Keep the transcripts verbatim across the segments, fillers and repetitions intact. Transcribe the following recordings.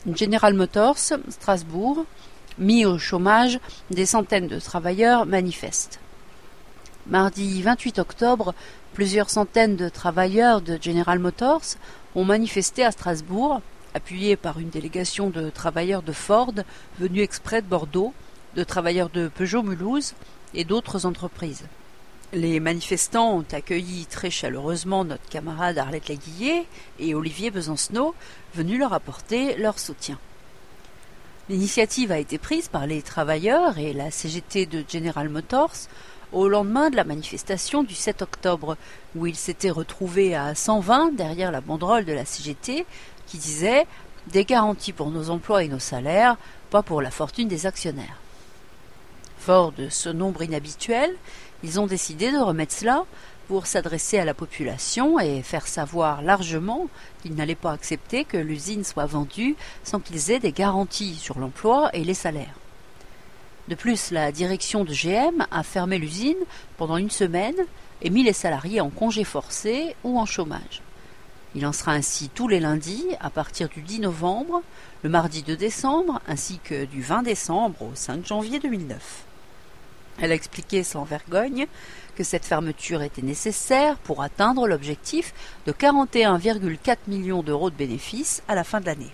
General Motors, Strasbourg, mis au chômage, des centaines de travailleurs manifestent. Mardi vingt-huit octobre, plusieurs centaines de travailleurs de General Motors ont manifesté à Strasbourg, appuyés par une délégation de travailleurs de Ford venus exprès de Bordeaux, de travailleurs de Peugeot-Mulhouse et d'autres entreprises. Les manifestants ont accueilli très chaleureusement notre camarade Arlette Laguillet et Olivier Besancenot, venus leur apporter leur soutien. L'initiative a été prise par les travailleurs et la C G T de General Motors au lendemain de la manifestation du sept octobre, où ils s'étaient retrouvés à cent vingt derrière la banderole de la C G T qui disait « Des garanties pour nos emplois et nos salaires, pas pour la fortune des actionnaires ». Fort de ce nombre inhabituel, ils ont décidé de remettre cela pour s'adresser à la population et faire savoir largement qu'ils n'allaient pas accepter que l'usine soit vendue sans qu'ils aient des garanties sur l'emploi et les salaires. De plus, la direction de G M a fermé l'usine pendant une semaine et mis les salariés en congé forcé ou en chômage. Il en sera ainsi tous les lundis à partir du dix novembre, le mardi deux décembre ainsi que du vingt décembre au cinq janvier deux mille neuf. Elle a expliqué sans vergogne que cette fermeture était nécessaire pour atteindre l'objectif de quarante et un virgule quatre millions d'euros de bénéfices à la fin de l'année.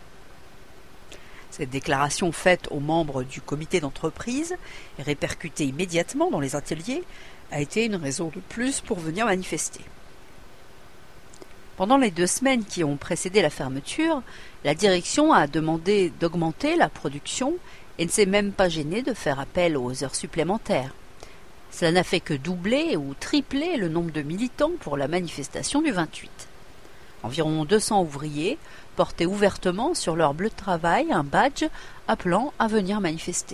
Cette déclaration faite aux membres du comité d'entreprise et répercutée immédiatement dans les ateliers a été une raison de plus pour venir manifester. Pendant les deux semaines qui ont précédé la fermeture, la direction a demandé d'augmenter la production et ne s'est même pas gênée de faire appel aux heures supplémentaires. Cela n'a fait que doubler ou tripler le nombre de militants pour la manifestation du vingt-huit. Environ deux cents ouvriers portaient ouvertement sur leur bleu de travail un badge appelant à venir manifester.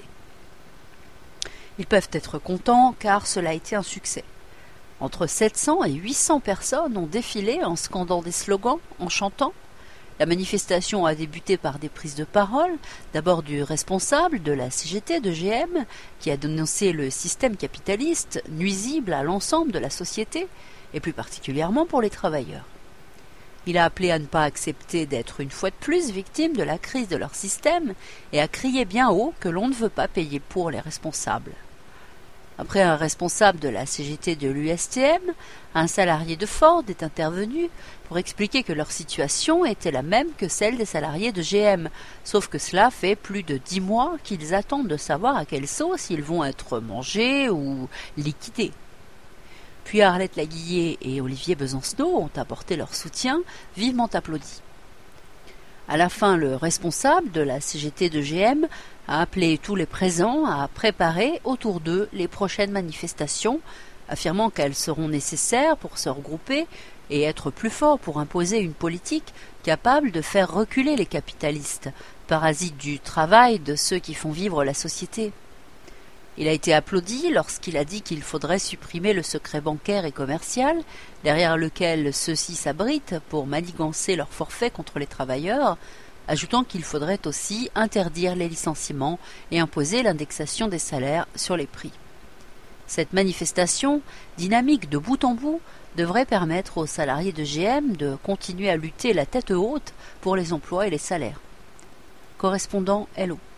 Ils peuvent être contents car cela a été un succès. Entre sept cents et huit cents personnes ont défilé en scandant des slogans, en chantant. La manifestation a débuté par des prises de parole, d'abord du responsable de la C G T de G M, qui a dénoncé le système capitaliste nuisible à l'ensemble de la société, et plus particulièrement pour les travailleurs. Il a appelé à ne pas accepter d'être une fois de plus victime de la crise de leur système et a crié bien haut que l'on ne veut pas payer pour les responsables. Après un responsable de la C G T de l'U S T M, un salarié de Ford est intervenu pour expliquer que leur situation était la même que celle des salariés de G M, sauf que cela fait plus de dix mois qu'ils attendent de savoir à quelle sauce ils vont être mangés ou liquidés. Puis Arlette Laguillet et Olivier Besancenot ont apporté leur soutien, vivement applaudi. À la fin, le responsable de la C G T de G M a appelé tous les présents à préparer autour d'eux les prochaines manifestations, affirmant qu'elles seront nécessaires pour se regrouper et être plus forts pour imposer une politique capable de faire reculer les capitalistes, parasites du travail de ceux qui font vivre la société. Il a été applaudi lorsqu'il a dit qu'il faudrait supprimer le secret bancaire et commercial, derrière lequel ceux-ci s'abritent pour manigancer leurs forfaits contre les travailleurs, ajoutant qu'il faudrait aussi interdire les licenciements et imposer l'indexation des salaires sur les prix. Cette manifestation, dynamique de bout en bout, devrait permettre aux salariés de G M de continuer à lutter la tête haute pour les emplois et les salaires. Correspondant L O